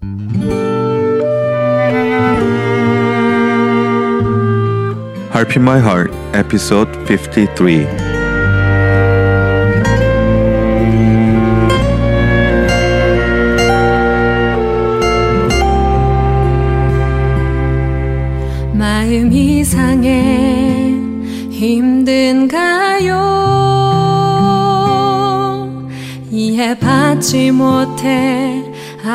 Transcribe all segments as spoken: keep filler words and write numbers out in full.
Harp in My Heart, Episode fifty-three. 마음이 상해 힘든가요? 이해받지 못해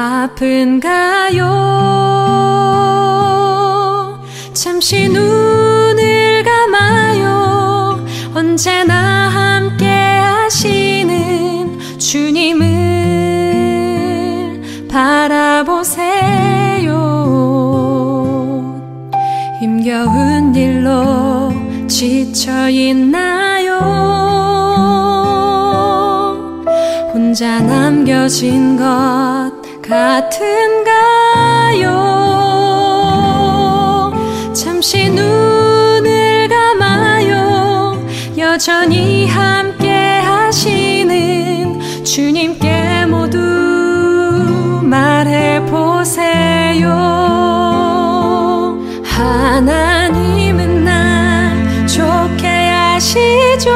아픈가요? 잠시 눈을 감아요. 언제나 함께 하시는 주님을 바라보세요. 힘겨운 일로 지쳐 있나요? 혼자 남겨진 것 같은가요? 잠시 눈을 감아요. 여전히 함께 하시는 주님께 모두 말해보세요. 하나님은 날 좋게 하시죠.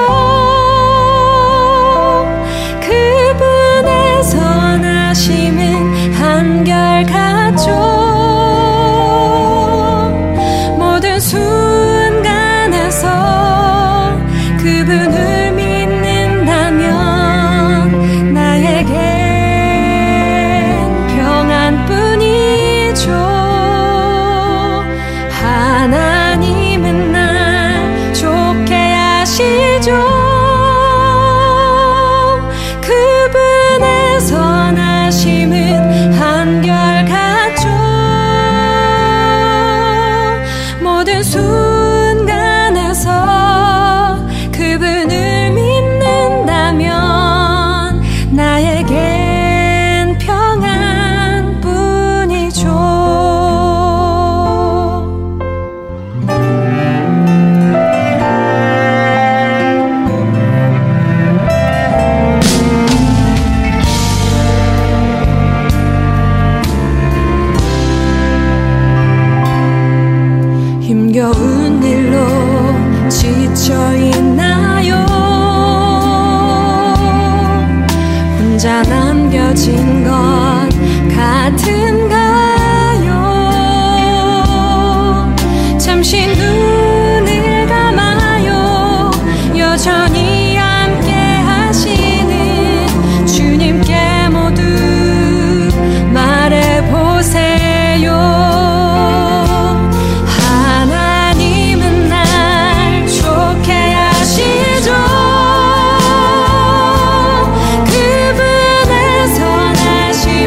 그분의 선하심은 한결같죠. 모든 순간에서 그분을 믿는다면 나에겐 평안뿐이죠. 하나님은 날 좋게 하시죠. 그분의 선하심은 한결같죠. 모든 순간에서 그분을 믿는다면 나에겐 평안뿐이죠. 힘겨운 일로 지쳐 있나요? 혼자 남겨진 것 같은가요? 잠시 눈을 감아요. 여전히 함께 하시는 주님께 모두 말해보세요. 그분의 선하심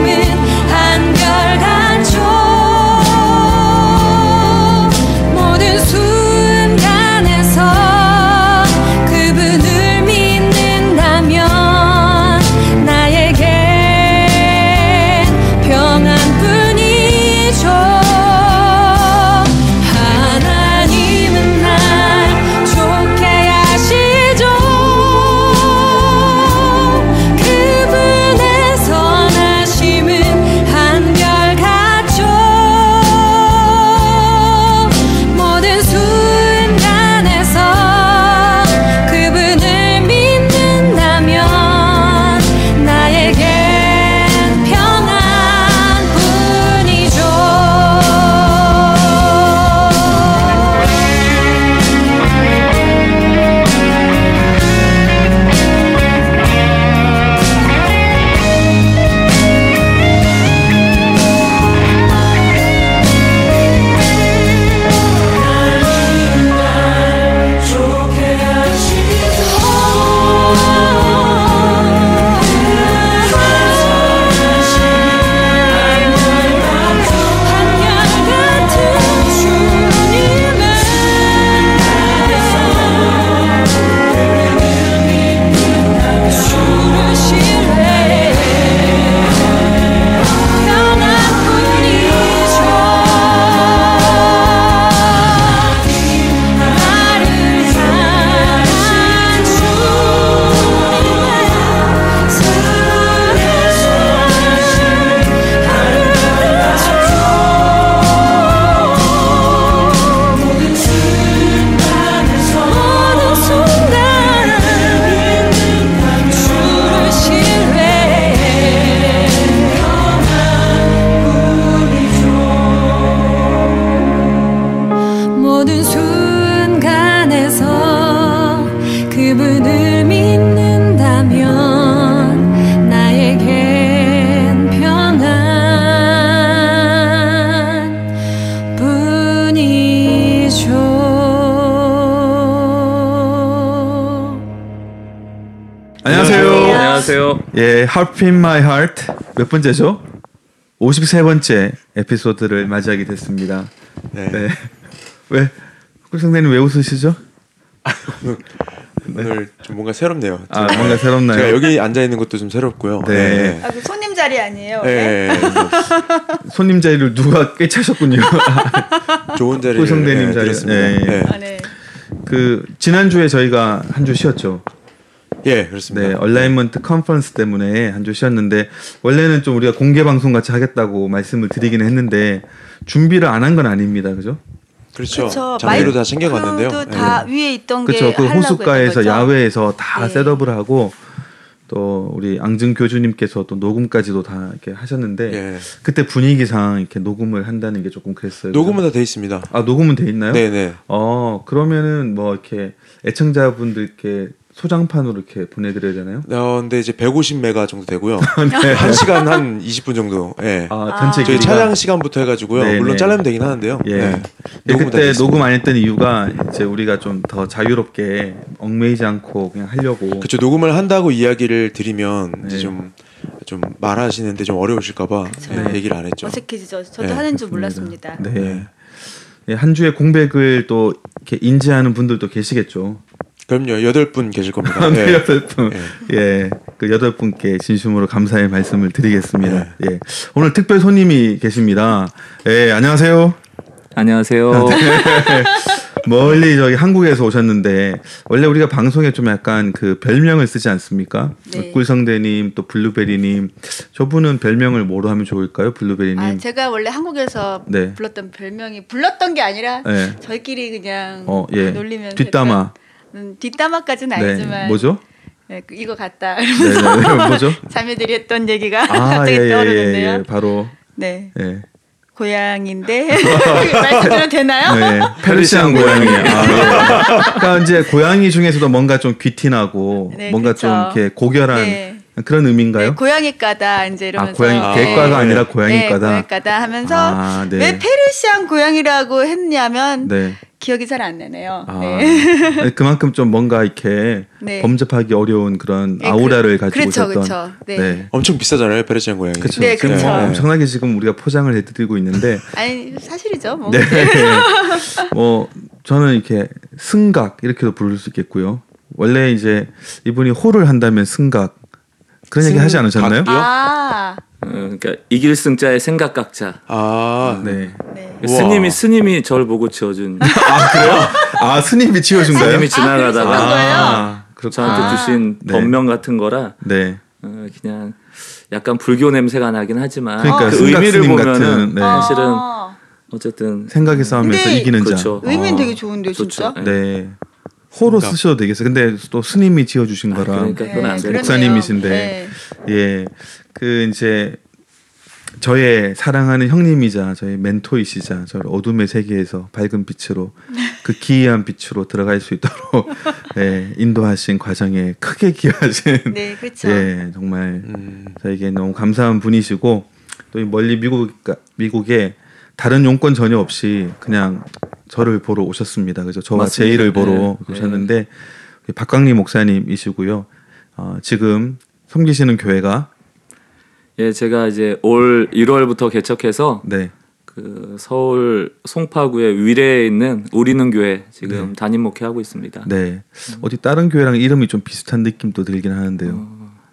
예, Harp in My Heart 몇 번째죠? 오십삼 번째 에피소드를 맞이하게 됐습니다. 네. 네. 왜 꿀성대님 왜 웃으시죠? 오늘, 오늘 좀 뭔가 새롭네요. 아, 뭔가 새롭나요? 제가 여기 앉아 있는 것도 좀 새롭고요. 네. 네. 아, 그 손님 자리 아니에요? 네. 네. 손님 자리를 누가 꿰차셨군요. 좋은 자리를 꿀성대님 네, 자리. 드렸습니다. 네. 네. 아, 네. 그 지난주에 저희가 한 주 쉬었죠. 예, 그렇습니다. 네, 얼라이먼트 컨퍼런스 때문에 한 주 쉬었는데 원래는 좀 우리가 공개 방송 같이 하겠다고 말씀을 드리기는 했는데 준비를 안 한 건 아닙니다, 그죠? 그렇죠. 그렇죠. 장비로 다 챙겨갔는데요. 마이크도 다 네. 위에 있던 게 그렇죠. 그 하려고 호숫가에서 했던 거죠? 야외에서 다 네. 셋업을 하고 또 우리 앙증 교주님께서 또 녹음까지도 다 이렇게 하셨는데 예. 그때 분위기상 이렇게 녹음을 한다는 게 조금 그랬어요. 녹음은 다 돼 있습니다. 아 녹음은 돼 있나요? 네네. 어 그러면은 뭐 이렇게 애청자분들께 소장판으로 이렇게 보내드려야 되나요? 어, 근데 이제 백오십 메가 정도 되고요. 네. 한 시간 한 이십 분 정도. 예. 아 전체 저희 길이가 촬영 시간부터 해가지고요. 네, 물론 네. 잘라면 되긴 하는데요. 예. 네. 예, 녹음은 다 그때 돼 있습니다. 녹음 안 했던 이유가 이제 우리가 좀 더 자유롭게 얽매이지 않고 그냥 하려고. 그렇죠. 녹음을 한다고 이야기를 드리면 이제 네. 좀, 좀 말하시는데 좀 어려우실까봐 네, 얘기를 안 했죠. 어색해지죠. 저도 네, 하는 줄 그렇습니다. 몰랐습니다. 네. 네. 예, 한 주의 공백을 또 이렇게 인지하는 분들도 계시겠죠. 그럼요. 여덟 분 계실 겁니다. 네, 네. 여덟 분. 네. 예, 그 여덟 분께 진심으로 감사의 말씀을 드리겠습니다. 네. 예, 오늘 특별 손님이 계십니다. 예, 안녕하세요. 안녕하세요. 멀리 저기 한국에서 오셨는데 원래 우리가 방송에 좀 약간 그 별명을 쓰지 않습니까? 네. 꿀성대님 또 블루베리님 저분은 별명을 뭐로 하면 좋을까요? 블루베리님. 아, 제가 원래 한국에서 네. 불렀던 별명이 불렀던 게 아니라 네. 저희끼리 그냥 어, 예. 놀리면서 뒷담화. 했던, 음, 뒷담화까지는 네. 아니지만 뭐죠? 네, 그 이거 같다. 네, 네, 네. 뭐죠? 자매들이 했던 얘기가 아, 갑자기 예, 예, 예, 떠오르는데요. 예. 바로 네, 예. 고양인데 말씀드려도 되나요? 네, 페르시안 고양이. 아, 예. 그러니까 이제 고양이 중에서도 뭔가 좀 귀티나고 네, 뭔가 그렇죠. 좀 이렇게 고결한 네. 그런 의미인가요? 네, 고양이과다 이제 이러면서 아, 고양이 아, 개과가 네. 아니라 네, 고양이과다. 고양이과다 하면서 아, 네. 왜 페르시안 고양이라고 했냐면 네. 기억이 잘 안 나네요. 아, 네. 아니, 그만큼 좀 뭔가 이렇게 네. 범접하기 어려운 그런 네, 아우라를 그- 가지고 그렇죠, 있었던. 그렇죠. 네. 네. 엄청 비싸잖아요. 페르시안 고양이. 그렇죠. 네, 지금 그렇죠. 뭐 네. 엄청나게 지금 우리가 포장을 해드리고 있는데, 아니 사실이죠. 뭐. 네. 뭐 저는 이렇게 승각 이렇게도 부를 수 있겠고요. 원래 이제 이분이 호를 한다면 승각 그런 얘기 하지 않으셨나요? 승각이요? 아, 어, 그러니까 이길 승자의 생각각자. 아, 네. 네. 우와. 스님이 스님이 저를 보고 지어준. 아 그래요? 아 스님이 지어준가요? 스님이 지나가다가 그런 거예요? 아, 그렇구나. 저한테 아. 주신 네. 법명 같은 거라 네. 어, 그냥 약간 불교 냄새가 나긴 하지만 그러니까 그 승각 의미를 스님 보면은 같은, 네. 사실은 아, 어쨌든 생각의 싸움에서 근데- 이기는 자. 그렇죠. 의미는 어. 되게 좋은데요, 좋죠. 진짜. 네. 네. 호로 그러니까. 쓰셔도 되겠어요. 근데 또 스님이 지어주신 아, 거라. 그러니까 그건 안 네, 돼요. 그러네요. 목사님이신데. 네. 예. 그 이제 저의 사랑하는 형님이자 저의 멘토이시자 저를 어둠의 세계에서 밝은 빛으로 그 기이한 빛으로 들어갈 수 있도록 예, 인도하신 과정에 크게 기여하신 네, 그렇죠. 예, 정말 음, 저에게 너무 감사한 분이시고 또 이 멀리 미국 미국에 다른 용건 전혀 없이 그냥 저를 보러 오셨습니다. 그죠? 저와 맞습니다. 제이를 보러 네. 오셨는데 박광리 목사님이시고요. 어, 지금 섬기시는 교회가 예, 제가 이제 올 일월부터 개척해서 네. 그 서울 송파구의 위례에 있는 우리는 교회 지금 네. 담임 목회하고 있습니다. 네. 어디 다른 교회랑 이름이 좀 비슷한 느낌도 들긴 하는데요.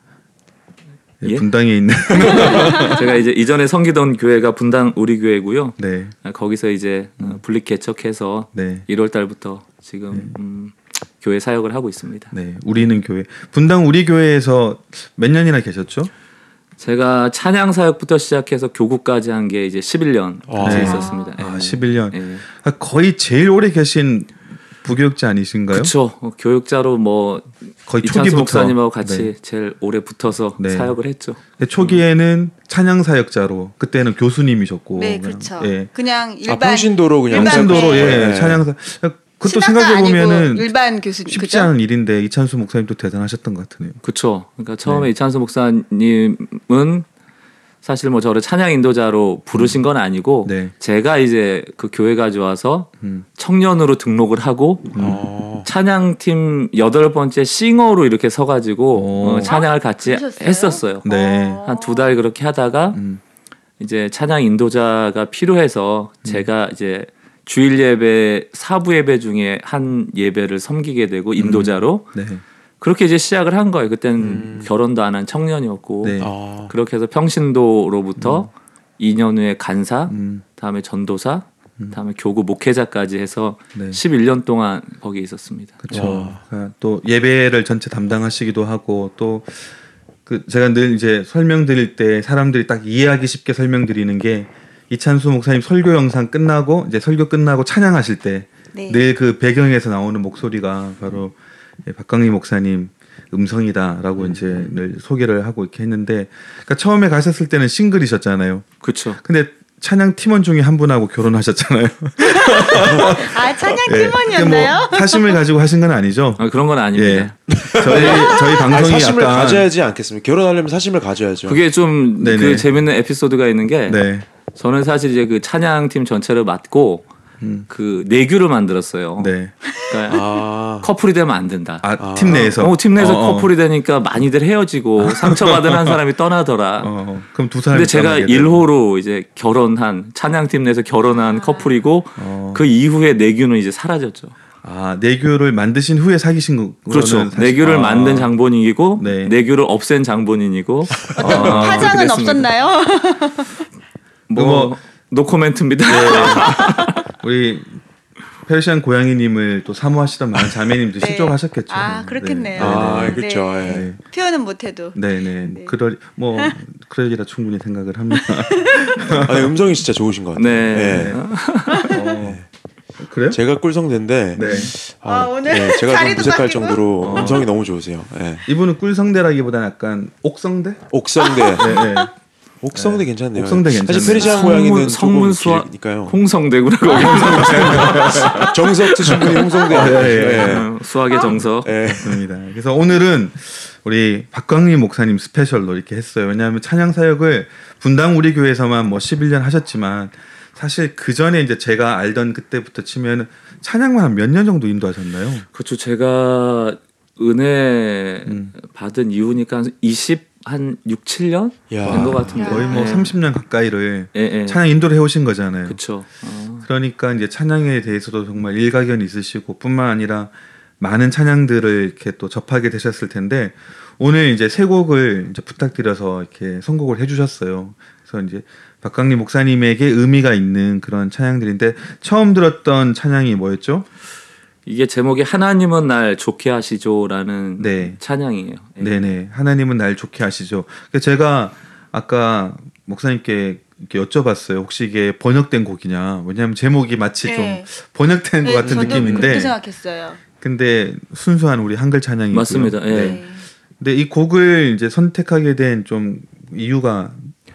예, 예? 분당에 있는 제가 이제 이전에 섬기던 교회가 분당 우리 교회고요. 네. 아, 거기서 이제 어, 분립 개척해서 네. 일월 달부터 지금 음, 교회 사역을 하고 있습니다. 네. 우리는 교회. 분당 우리 교회에서 몇 년이나 계셨죠? 제가 찬양 사역부터 시작해서 교구까지 한 게 이제 십일 년 아. 같이 네. 있었습니다. 아, 예. 십일 년. 예. 아, 거의 제일 오래 계신 부교육자 아니신가요? 그렇죠. 어, 교육자로 뭐 거의 이찬수 초기부터. 목사님하고 같이 네. 제일 오래 붙어서 네. 사역을 했죠. 근데 초기에는 찬양 사역자로 그때는 교수님이셨고 네, 그냥, 그렇죠. 예. 그냥 아, 일반 평신도로 그냥 일반 평신도로 예, 네. 찬양사 그것도 신학가 생각해 아니고 보면은 일반 교수님 쉽지 그죠? 않은 일인데 이찬수 목사님도 대단하셨던 것 같으네요. 그렇죠. 그러니까 처음에 네. 이찬수 목사님은 사실 뭐 저를 찬양 인도자로 부르신 건 아니고 네. 제가 이제 그 교회 가져와서 음. 청년으로 등록을 하고 어. 찬양팀 여덟 번째 싱어로 이렇게 서가지고 오. 어, 찬양을 같이 그러셨어요? 했었어요. 네. 어. 한 두 달 그렇게 하다가 음. 이제 찬양 인도자가 필요해서 제가 이제 주일 예배 사부 예배 중에 한 예배를 섬기게 되고 인도자로 네. 그렇게 이제 시작을 한 거예요. 그때는 음. 결혼도 안 한 청년이었고 네. 아. 그렇게 해서 평신도로부터 이 년 후에 간사, 음. 다음에 전도사, 다음에 교구 목회자까지 해서 네. 십일 년 동안 거기 있었습니다. 그렇죠. 와. 그러니까 또 예배를 전체 담당하시기도 하고 또 그 제가 늘 이제 설명드릴 때 사람들이 딱 이해하기 쉽게 설명드리는 게 이찬수 목사님 설교 영상 끝나고 이제 설교 끝나고 찬양하실 때 네. 늘 그 배경에서 나오는 목소리가 바로 예, 박광희 목사님 음성이다라고 이제 늘 소개를 하고 이렇게 했는데 그러니까 처음에 가셨을 때는 싱글이셨잖아요. 그렇죠. 근데 찬양 팀원 중에 한 분하고 결혼하셨잖아요. 아 찬양 예, 팀원이었나요? 뭐 사심을 가지고 하신 건 아니죠? 아, 그런 건 아닙니다. 예. 저희 저희 아니, 방송이 사심을 약간 가져야지 않겠습니까? 결혼하려면 사심을 가져야죠. 그게 좀 네네. 그 재밌는 에피소드가 있는 게 네. 저는 사실 이제 그 찬양팀 전체를 맡고 음. 그 내규를 만들었어요. 네. 그러니까 아. 커플이 되면 안 된다. 아, 팀 내에서. 어, 팀 내에서 어, 어. 커플이 되니까 많이들 헤어지고 상처받은 한 사람이 떠나더라. 어, 그럼 두 사람이 근데 제가 떠나게 되고. 일 호로 이제 결혼한 찬양팀 내에서 결혼한 커플이고 어. 그 이후에 내규는 이제 사라졌죠. 아, 내교를 만드신 후에 사귀신 거. 그렇죠. 사실- 내규를 아. 만든 장본인이고 네. 내규를 없앤 장본인이고 어, 그렇게 화장은 됐습니다. 없었나요? 뭐, 뭐- 노코멘트입니다. 우리 페르시안 고양이님을 또 사모하시던 많은 자매님도 네. 신청하셨겠죠. 아 그렇겠네요. 아, 네. 그렇죠. 예. 네. 표현은 못해도. 네, 네. 네. 그럴 뭐 그러리라 충분히 생각을 합니다. 아니, 음성이 진짜 좋으신 것 같아요. 네. 예. 어. 그래요? 제가 꿀성대인데 네. 아, 오늘 예, 제가 좀 자리도 무색할 바뀌고? 정도로 음성이 너무 좋으세요. 예. 이분은 꿀성대라기보다는 약간 옥성대? 옥성대. 네, 네. 옥성대 괜찮네요. 옥성대 괜찮네요. 사실 페르시안 성문- 고양이는 성문 조금 수학- 길니까요. 홍성대구나 거기. 정석 트신 분이 홍성대. 아, 예, 예. 예. 어, 수학의 정석. 예. 맞습니다. 그래서 오늘은 우리 박광희 목사님 스페셜로 이렇게 했어요. 왜냐하면 찬양 사역을 분당 우리 교회에서만 뭐 십일 년 하셨지만 사실 그 전에 이제 제가 알던 그때부터 치면 찬양만 한 몇 년 정도 인도하셨나요? 그렇죠. 제가 은혜 음. 받은 이후니까 한 이십 한 육, 칠 년 야. 된 것 같은데. 거의 뭐 예. 삼십 년 가까이를 예, 예. 찬양 인도를 해오신 거잖아요. 그렇죠. 어. 그러니까 이제 찬양에 대해서도 정말 일가견이 있으시고 뿐만 아니라 많은 찬양들을 이렇게 또 접하게 되셨을 텐데 오늘 이제 세 곡을 이제 부탁드려서 이렇게 선곡을 해주셨어요. 그래서 이제 박광리 목사님에게 의미가 있는 그런 찬양들인데 처음 들었던 찬양이 뭐였죠? 이게 제목이 하나님은 날 좋게 하시죠라는 네. 찬양이에요. 예. 네네. 하나님은 날 좋게 하시죠. 그래서 제가 아까 목사님께 이렇게 여쭤봤어요. 혹시 이게 번역된 곡이냐? 왜냐하면 제목이 마치 네. 좀 번역된 것 같은 저도 느낌인데. 그렇게 생각했어요. 근데 순수한 우리 한글 찬양이고요. 맞습니다. 예. 네. 근데 이 곡을 이제 선택하게 된 좀 이유가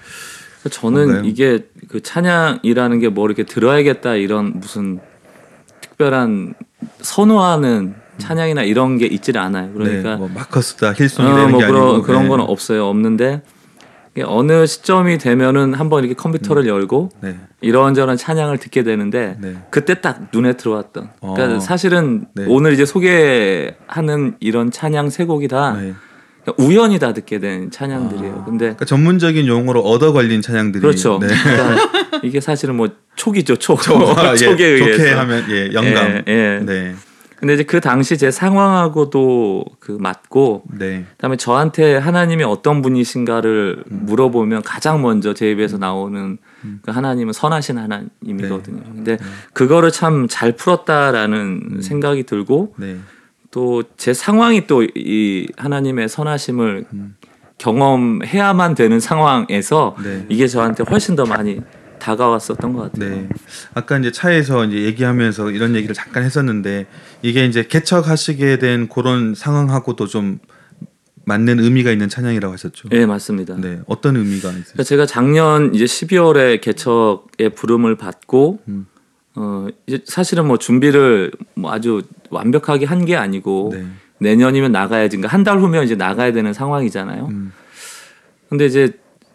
저는 뭔가요? 이게 그 찬양이라는 게 뭐 이렇게 들어야겠다 이런 무슨 특별한 선호하는 찬양이나 이런 게 있지는 않아요. 그러니까 네, 뭐 마커스다 힐송이 어, 되는 뭐 게 그런 아니고 그런 네. 건 없어요. 없는데 이게 어느 시점이 되면은 한번 이렇게 컴퓨터를 음. 열고 네. 이런저런 찬양을 듣게 되는데 네. 그때 딱 눈에 들어왔던. 그러니까 어. 사실은 네. 오늘 이제 소개하는 이런 찬양 세 곡이 다 네. 우연히 다 듣게 된 찬양들이에요. 근데 그러니까 전문적인 용어로 얻어 걸린 찬양들이 그렇죠. 네. 그러니까 이게 사실은 뭐 촉이죠. 촉. 아, 예, 촉에 의해서. 좋게 하면 예, 영감. 예, 예. 네. 근데 이제 그 당시 제 상황하고도 그 맞고 네. 그다음에 저한테 하나님이 어떤 분이신가를 음. 물어보면 가장 먼저 제 입에서 나오는 그 하나님은 선하신 하나님이거든요. 네. 근데 그거를 참 잘 풀었다라는 생각이 들고 네. 또 제 상황이 또 이 하나님의 선하심을 음. 경험해야만 되는 상황에서 네. 이게 저한테 훨씬 더 많이 다가왔었던 것 같아요. 네. 아까 이제 차에서 이제 얘기하면서 이런 얘기를 잠깐 했었는데 이게 이제 개척하시게 된 그런 상황하고도 좀 맞는 의미가 있는 찬양이라고 하셨죠. 네, 맞습니다. 네. 어떤 의미가 있어요? 그러니까 제가 작년 이제 십이월에 개척의 부름을 받고 음. 어 이제 사실은 뭐 준비를 뭐 아주 완벽하게 한 게 아니고 네. 내년이면 나가야지. 그러니까 한 달 후면 이제 나가야 되는 상황이잖아요. 음. 근데 이제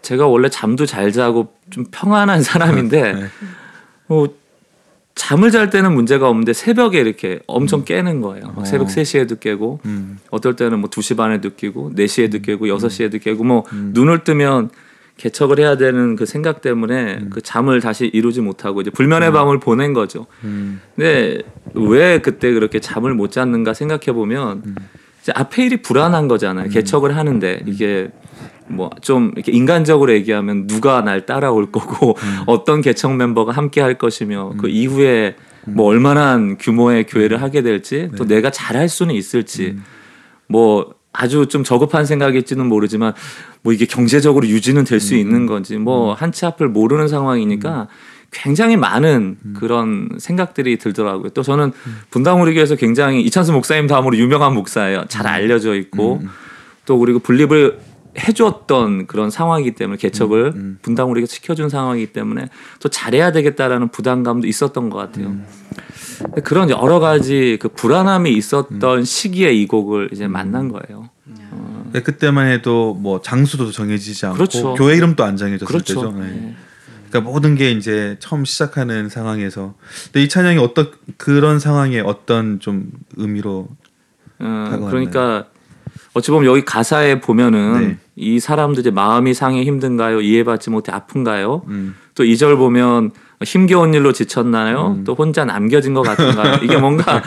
제가 원래 잠도 잘 자고 좀 평안한 사람인데 네. 뭐 잠을 잘 때는 문제가 없는데 새벽에 이렇게 엄청 깨는 거예요. 막 어. 새벽 세 시에도 깨고 음. 어떨 때는 뭐 두 시 반에도 깨고 네 시에도 깨고 여섯 시에도 깨고 뭐 음. 눈을 뜨면 개척을 해야 되는 그 생각 때문에 음. 그 잠을 다시 이루지 못하고 이제 불면의 밤을 보낸 거죠. 음. 근데 왜 그때 그렇게 잠을 못 잤는가 생각해 보면 음. 이제 앞에 일이 불안한 거잖아요. 개척을 하는데 이게 뭐 좀 이렇게 인간적으로 얘기하면 누가 날 따라올 거고 어떤 개척 멤버가 함께 할 것이며 그 이후에 뭐 얼마나 규모의 교회를 하게 될지 또 내가 잘할 수는 있을지 뭐 아주 좀 저급한 생각일지는 모르지만 뭐 이게 경제적으로 유지는 될 수 있는 건지 뭐 한치 앞을 모르는 상황이니까 굉장히 많은 그런 생각들이 들더라고요. 또 저는 분당 우리 교회에서 굉장히 이찬수 목사님 다음으로 유명한 목사예요. 잘 알려져 있고 또 그리고 분립을 해줬던 그런 상황이기 때문에 개척을 음, 음. 분당 우리가 지켜준 상황이기 때문에 또 잘해야 되겠다라는 부담감도 있었던 것 같아요. 음. 그런 여러 가지 그 불안함이 있었던 시기에 이 곡을 이제 만난 거예요. 어, 네, 그때만 해도 뭐 장소도 정해지지 않고 그렇죠. 교회 이름도 안 정해졌을 그렇죠. 때죠. 네. 네. 그러니까 모든 게 이제 처음 시작하는 상황에서 근데 이 찬양이 어떤 그런 상황에 어떤 좀 의미로 어, 다가왔나요? 그러니까 어찌 보면 여기 가사에 보면은 네. 이 사람들 이제 마음이 상해 힘든가요? 이해받지 못해 아픈가요? 음. 또 이 절 보면 힘겨운 일로 지쳤나요? 음. 또 혼자 남겨진 것 같은가요? 이게 뭔가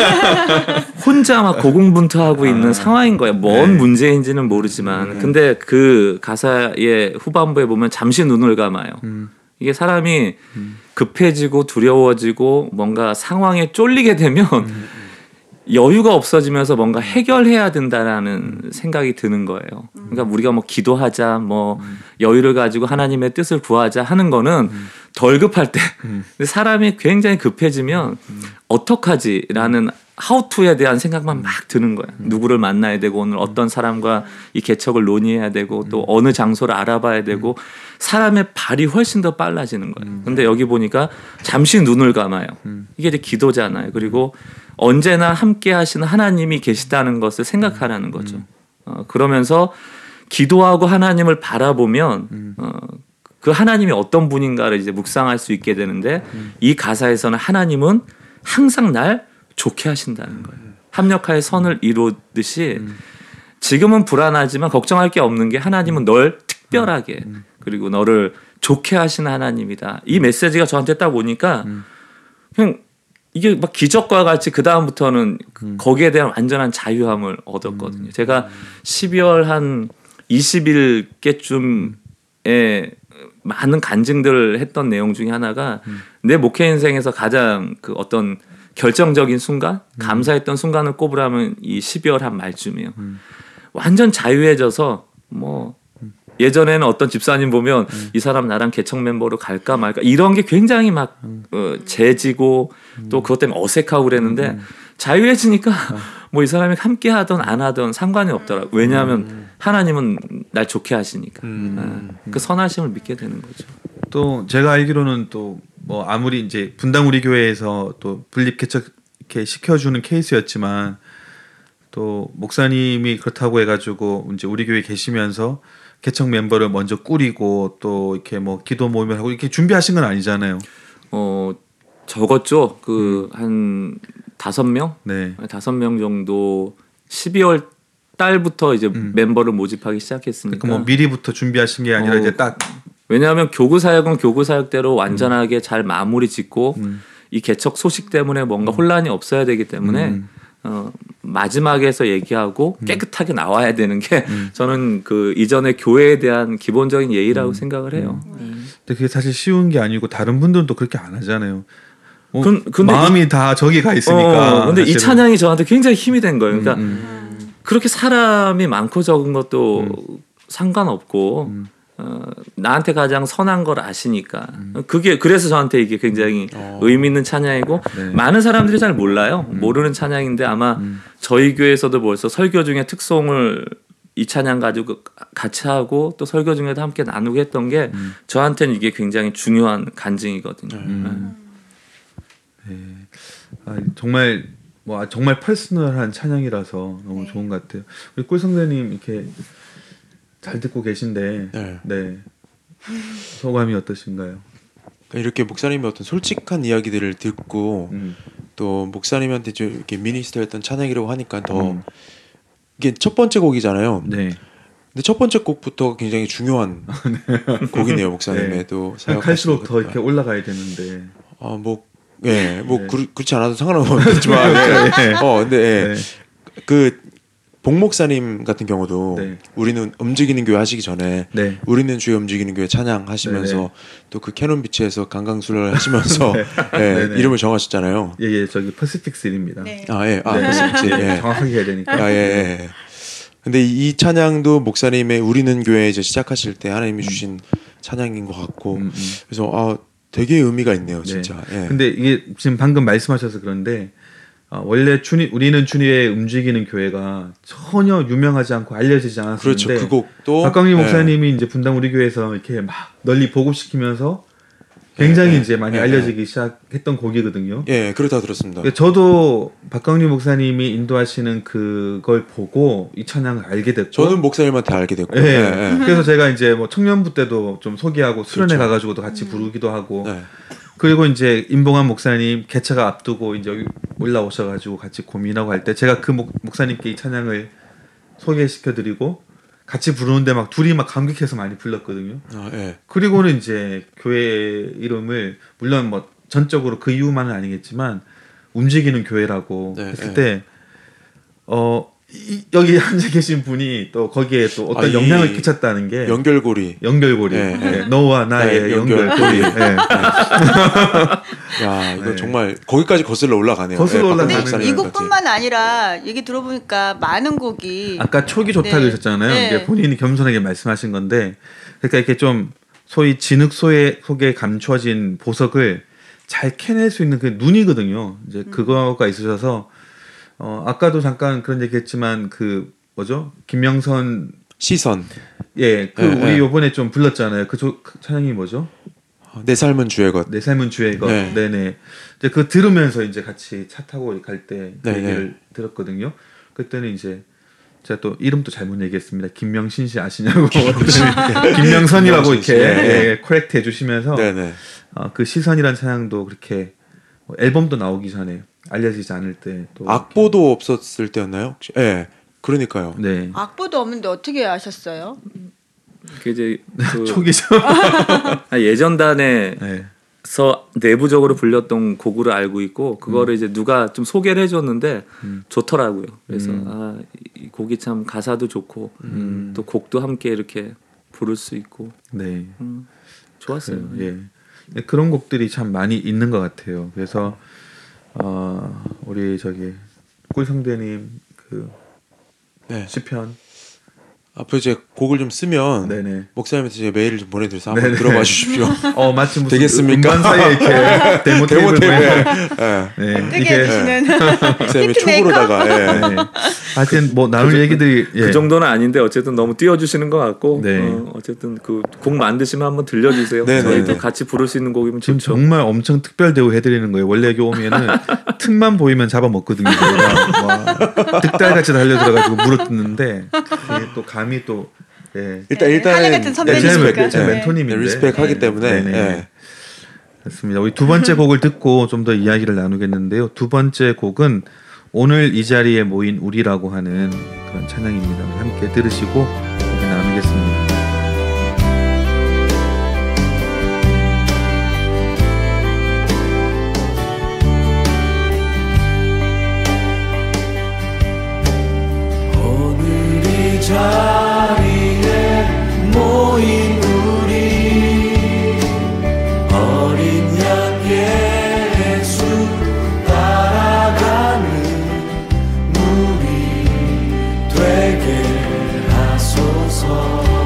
혼자 막 고군분투하고 있는 상황인 거예요. 뭔 네. 문제인지는 모르지만 네. 근데 그 가사의 후반부에 보면 잠시 눈을 감아요. 음. 이게 사람이 음. 급해지고 두려워지고 뭔가 상황에 쫄리게 되면 음. 여유가 없어지면서 뭔가 해결해야 된다라는 생각이 드는 거예요. 그러니까 우리가 뭐 기도하자, 뭐 여유를 가지고 하나님의 뜻을 구하자 하는 거는 덜 급할 때, 음. 근데 사람이 굉장히 급해지면 어떡하지라는 하우투에 대한 생각만 막 드는 거야. 누구를 만나야 되고 오늘 어떤 사람과 이 개척을 논의해야 되고 또 어느 장소를 알아봐야 되고 사람의 발이 훨씬 더 빨라지는 거예요. 근데 여기 보니까 잠시 눈을 감아요. 이게 이제 기도잖아요. 그리고 언제나 함께 하시는 하나님이 계시다는 것을 생각하라는 거죠. 어, 그러면서 기도하고 하나님을 바라보면 어, 그 하나님이 어떤 분인가를 이제 묵상할 수 있게 되는데 이 가사에서는 하나님은 항상 날 좋게 하신다는 거예요. 합력하여 선을 이루듯이 지금은 불안하지만 걱정할 게 없는 게 하나님은 널 특별하게 그리고 너를 좋게 하시는 하나님이다. 이 메시지가 저한테 딱 오니까 그냥 이게 막 기적과 같이 그 다음부터는 음. 거기에 대한 완전한 자유함을 얻었거든요. 제가 십이월 한 이십 일께쯤에 많은 간증들을 했던 내용 중에 하나가 음. 내 목회 인생에서 가장 그 어떤 결정적인 순간, 감사했던 순간을 꼽으라면 이 십이월 한 말쯤이에요. 음. 완전 자유해져서 뭐 예전에는 어떤 집사님 보면 음. 이 사람 나랑 개척 멤버로 갈까 말까 이런 게 굉장히 막 음. 어, 재지고 또 그것 때문에 어색하고 그랬는데 음. 자유해지니까 뭐 이 사람이 함께 하던 안 하던 상관이 없더라고. 왜냐하면 음. 하나님은 날 좋게 하시니까. 음. 어, 그 선하심을 믿게 되는 거죠. 또 제가 알기로는 또 뭐 아무리 이제 분당 우리 교회에서 또 분립 개척 이렇게 시켜주는 케이스였지만 또 목사님이 그렇다고 해가지고 이제 우리 교회 계시면서 개척 멤버를 먼저 꾸리고 또 이렇게 뭐 기도 모임을 하고 이렇게 준비하신 건 아니잖아요. 어 적었죠. 그 한 다섯 명, 네. 다섯 명 정도 십이월 달부터 이제 음. 멤버를 모집하기 시작했으니까. 그러니까 뭐 미리부터 준비하신 게 아니라 어, 이제 딱 왜냐하면 교구 사역은 교구 사역대로 완전하게 잘 마무리 짓고 음. 이 개척 소식 때문에 뭔가 혼란이 없어야 되기 때문에 음. 어, 마지막에서 얘기하고 깨끗하게 나와야 되는 게 음. 저는 그 이전의 교회에 대한 기본적인 예의라고 생각을 해요. 근데 그게 사실 쉬운 게 아니고 다른 분들은 또 그렇게 안 하잖아요. 뭐 근- 근데 마음이 다 저기 가 있으니까. 어, 근데 이 사실은. 찬양이 저한테 굉장히 힘이 된 거예요. 그러니까 음, 그렇게 사람이 많고 적은 것도 상관없고 음. 어, 나한테 가장 선한 걸 아시니까 그게 그래서 저한테 이게 굉장히 어. 의미 있는 찬양이고 네. 많은 사람들이 잘 몰라요. 모르는 찬양인데 아마 음. 저희 교회에서도 벌써 설교 중에 특송을 이 찬양 가지고 같이 하고 또 설교 중에도 함께 나누고 했던 게 음. 저한테는 이게 굉장히 중요한 간증이거든요. 음. 네. 아, 정말 뭐 정말 퍼스널한 찬양이라서 너무 네. 좋은 것 같아요. 우리 꿀성대님 이렇게 잘 듣고 계신데 네. 네. 소감이 어떠신가요? 이렇게 목사님의 어떤 솔직한 이야기들을 듣고 음. 또 목사님한테 좀 이렇게 미니스터였던 찬양이라고 하니까 더 음. 이게 첫 번째 곡이잖아요. 네. 근데 첫 번째 곡부터 굉장히 중요한 곡이네요, 목사님의 네. 또 갈수록 더 것보다. 이렇게 올라가야 되는데. 아, 뭐, 예, 뭐 네. 그, 그렇지 않아도 상관없겠지만, 네. 어, 근데 예. 네. 그 복목사님 같은 경우도 네. 우리는 움직이는 교회 하시기 전에 네. 우리는 주의 움직이는 교회 찬양 하시면서 네네. 또 그 캐논 비치에서 강강술을 하시면서 네. 예, 네네. 이름을 정하셨잖아요. 예, 예, 저기 퍼시픽 스리입니다. 네. 아, 예, 아, 네. 그렇지, 예. 정확하게 해야 되니까. 아, 예, 예. 근데 이 찬양도 목사님의 우리는 교회 이제 시작하실 때 하나님이 주신 찬양인 것 같고, 음, 음. 그래서 아, 되게 의미가 있네요, 네. 진짜. 예. 근데 이게 지금 방금 말씀하셔서 그런데 어, 원래 주니, 우리는 주님의 움직이는 교회가 전혀 유명하지 않고 알려지지 않았는데 그렇죠. 그 곡도 박광리 예. 목사님이 이제 분당 우리 교회에서 이렇게 막 널리 보급시키면서 굉장히 예, 이제 많이 예, 알려지기 시작했던 곡이거든요. 예, 그렇다 들었습니다. 그러니까 저도 박광리 목사님이 인도하시는 그걸 보고 이 찬양을 알게 됐고 저는 목사님한테 알게 됐고, 예. 예, 예. 그래서 제가 이제 뭐 청년부 때도 좀 소개하고 수련회 그렇죠. 가가지고도 같이 부르기도 하고 네. 그리고 이제 임봉환 목사님 개차가 앞두고 이제 여기 올라오셔가지고 같이 고민하고 할 때 제가 그 목, 목사님께 이 찬양을 소개시켜드리고 같이 부르는데 막 둘이 막 감격해서 많이 불렀거든요. 아, 예. 그리고는 이제 교회 이름을 물론 뭐 전적으로 그 이유만은 아니겠지만 움직이는 교회라고 네, 했을 네. 때 어. 이, 여기 앉아 계신 분이 또 거기에 또 어떤 아, 이 영향을 끼쳤다는 게 연결고리. 연결고리 네, 예, 네. 너와 나의 네, 연결고리 연결고리. 예. 야, 이거 네. 정말 거기까지 거슬러 올라가네요. 거슬러 예, 올라가는 박근혜 근데 목사님까지. 이 곡뿐만 아니라 얘기 들어보니까 많은 곡이 아까 촉이 좋다고 네. 하셨잖아요. 네. 이게 본인이 겸손하게 말씀하신 건데 그러니까 이렇게 좀 소위 진흙 속에 속에 감추어진 보석을 잘 캐낼 수 있는 그 눈이거든요. 이제 음. 그거가 있으셔서 어 아까도 잠깐 그런 얘기했지만 그 뭐죠 김명선 시선. 예 그 네, 우리 네. 요번에 좀 불렀잖아요. 그 조- 그 찬양이 뭐죠? 내 삶은 주의 것. 내 삶은 주의 것. 네. 네네. 이제 그 들으면서 이제 같이 차 타고 갈 때 그 네네. 얘기를 들었거든요. 그때는 이제 제가 또 이름도 잘못 얘기했습니다. 김명신 씨 아시냐고. 김명선이라고 김명신 이렇게 씨. 네. 예, 코렉트 해주시면서 네네. 어, 그 시선이라는 찬양도 그렇게 뭐 앨범도 나오기 전에 알려지지 않을 때 또 악보도 없었을 때였나요? 혹시? 예. 그러니까요. 네. 악보도 없는데 어떻게 아셨어요? 그 이제 그 초기죠. 아, 예전단에서 네. 내부적으로 불렸던 곡으로 알고 있고 그거를 음. 이제 누가 좀 소개를 해줬는데 음. 좋더라고요. 그래서 음. 아, 이 곡이 참 가사도 좋고 음. 또 곡도 함께 이렇게 부를 수 있고 네. 음, 좋았어요. 그, 예. 그런 곡들이 참 많이 있는 것 같아요. 그래서 어, 우리 저기 꿀성대님 그 네. 시편 앞으로 이제 곡을 좀 쓰면 네네. 목사님한테 이제 메일을 좀 보내드려서 한번 네네. 들어봐 주십시오. 어 마치 무슨 되겠습니까? 음반 사이에 이렇게 데모 데모 테이블 때문에. 모양. 예. 네. 뜨게 이게 해주시는 목사님의 히트메이커? 촉으로다가. 예. 네. 하여튼 뭐 나눌 얘기들이 예. 그 정도는 아닌데 어쨌든 너무 띄워주시는 것 같고 네. 어, 어쨌든 그 곡 만드시면 한번 들려주세요. 네, 네, 저희도 네. 같이 부를 수 있는 곡이면 지금 좋죠. 정말 엄청 특별 대우 해드리는 거예요. 원래 여기 오면은 틈만 보이면 잡아먹거든요. 저희가 와, 득달같이 달려 들어가지고 물어뜯는데 그게 또 감히 또 예. 일단 네, 일단은 하늘 같은 제, 선배님이니까. 제 네. 멘토님인데 리스펙하기 네. 때문에. 네네. 예. 그렇습니다. 우리 두 번째 곡을 듣고 좀 더 이야기를 나누겠는데요. 두 번째 곡은 오늘 이 자리에 모인 우리라고 하는 그런 찬양입니다. 우리 함께 들으시고 얘기 나누겠습니다. 오늘 이 자리에 모인 우리 어린 양 예수 따라가는 우리 되게 하소서.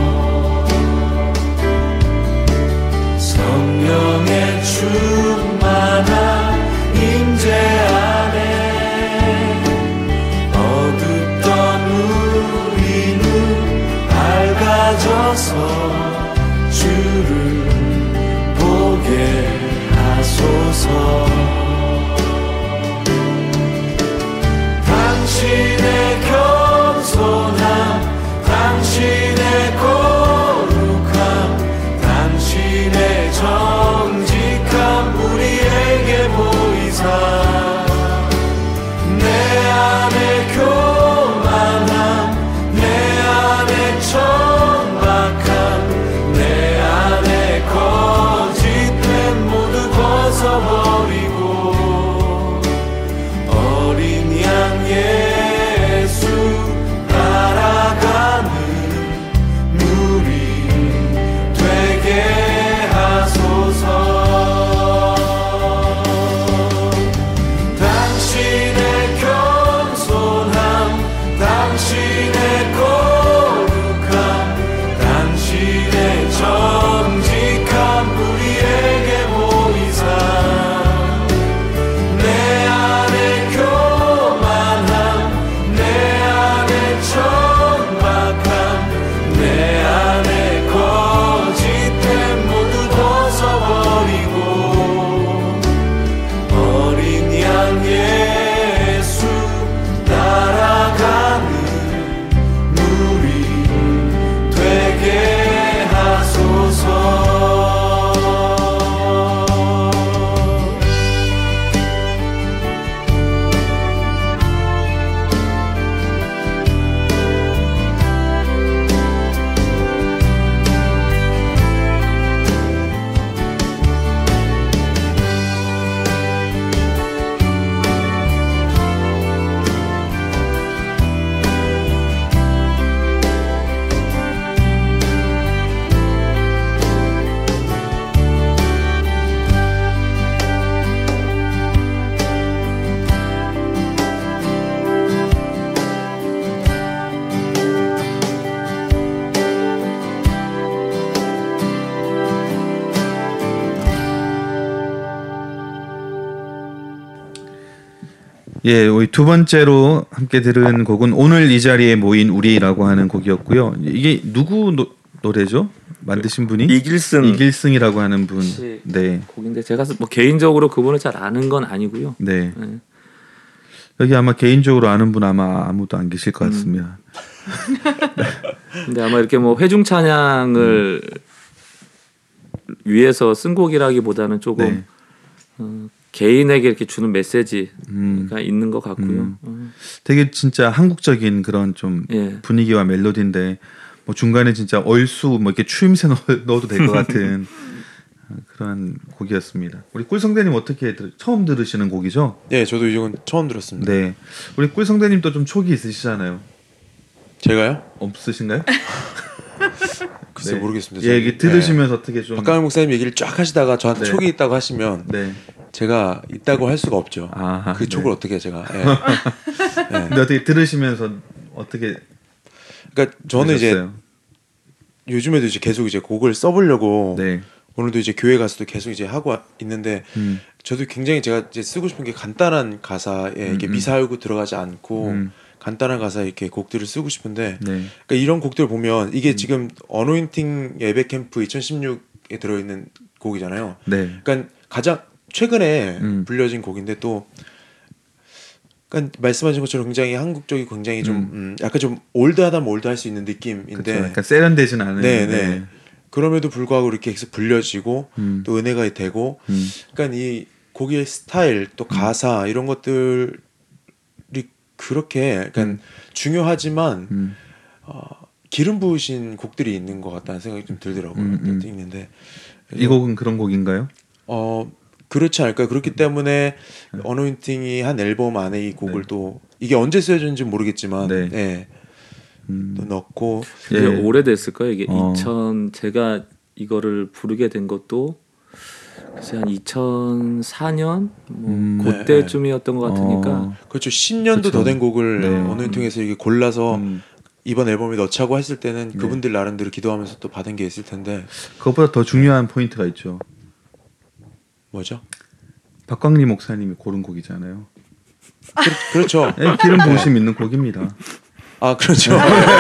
예, 우리 두 번째로 함께 들은 곡은 오늘 이 자리에 모인 우리라고 하는 곡이었고요. 이게 누구 노, 노래죠? 만드신 분이 이길승 이길승이라고 하는 분. 씨. 네, 곡인데 제가 뭐 개인적으로 그분을 잘 아는 건 아니고요. 네. 네. 여기 아마 개인적으로 아는 분 아마 아무도 안 계실 것 같습니다. 근데 아마 이렇게 뭐 회중 찬양을 위해서 쓴 곡이라기보다는 조금 네. 어, 개인에게 이렇게 주는 메시지가 음, 있는 것 같고요. 음. 어, 되게 진짜 한국적인 그런 좀 예. 분위기와 멜로디인데 뭐 중간에 진짜 얼쑤 뭐 이렇게 추임새 넣, 넣어도 될 것 같은 그런 곡이었습니다. 우리 꿀성대님 어떻게 들, 처음 들으시는 곡이죠? 네, 저도 이건 처음 들었습니다. 네, 우리 꿀성대님도 좀 촉이 있으시잖아요. 제가요? 없으신가요? 글쎄 네. 모르겠습니다. 예, 저는. 이게 들으시면서 어떻게 좀 박강현 목사님 얘기를 쫙 하시다가 저한테 네. 촉이 있다고 하시면 네. 제가 있다고 할 수가 없죠. 아, 그 촉을 네. 어떻게 제가. 예. 예. 근데 어떻게 들으시면서 어떻게 그러니까 저는 이제 들으셨어요? 요즘에도 이제 계속 이제 곡을 써보려고 네. 오늘도 이제 교회 가서도 계속 이제 하고 있는데 음, 저도 굉장히 제가 이제 쓰고 싶은 게 간단한 가사에 이렇게 음, 음. 미사일고 들어가지 않고 음. 간단한 가사에 이렇게 곡들을 쓰고 싶은데 네. 그러니까 이런 곡들 보면 음. 이게 지금 어노인팅 예배 캠프 이천십육에 들어있는 곡이잖아요. 네. 그러니까 가장 최근에 음. 불려진 곡인데 또 그러니까 말씀하신 것처럼 굉장히 한국적이 굉장히 좀 음. 음, 약간 좀 올드하다면 올드할 수 있는 느낌인데 그렇죠. 약간 세련되진 않은. 네, 네. 그럼에도 불구하고 이렇게 계속 불려지고 음. 또 은혜가 되고 음. 그러니까 이 곡의 스타일 또 가사 이런 것들이 그렇게 약간 음. 중요하지만 음. 어, 기름 부으신 곡들이 있는 것 같다는 생각이 좀 들더라고요. 음, 음. 있는데 이 곡은 그런 곡인가요? 어 그렇지 않을까요? 그렇기 때문에 어노인팅이 한 앨범 안에 이 곡을 네. 또 이게 언제 쓰여졌는지 모르겠지만 네. 네. 음. 또 넣고 되게 예. 오래됐을까요? 이게 어. 이천 제가 이거를 부르게 된 것도 글쎄 한 이천사 년 뭐 음. 그때쯤이었던 것 같으니까 어. 그렇죠. 십 년도 그렇죠. 더 된 곡을 네. 어노인팅에서 이게 골라서 음. 이번 앨범에 넣자고 했을 때는 네. 그분들 나름대로 기도하면서 또 받은 게 있을 텐데 그것보다 더 중요한 포인트가 있죠. 뭐죠? 박광리 목사님이 고른 곡이잖아요. 그, 그렇죠. 예, 기름 부으심 있는 곡입니다. 아 그렇죠.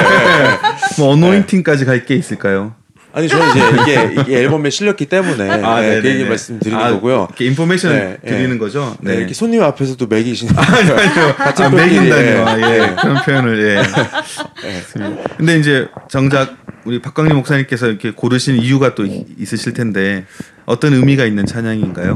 뭐 어노인팅까지 갈 게 있을까요? 아니 저는 이제 이게, 이게 앨범에 실렸기 때문에 네, 그 네네네. 얘기 말씀드리는 아, 거고요. 이렇게 인포메이션 네, 드리는 네. 거죠. 네. 이렇게 손님 앞에서도 매기시는 아니요. 같은 아, 분끼리, 매긴다니요. 예. 예. 그런 표현을 예. 네. 근데 이제 정작 우리 박광리 목사님께서 이렇게 고르신 이유가 또 이- 있으실 텐데 어떤 의미가 있는 찬양인가요?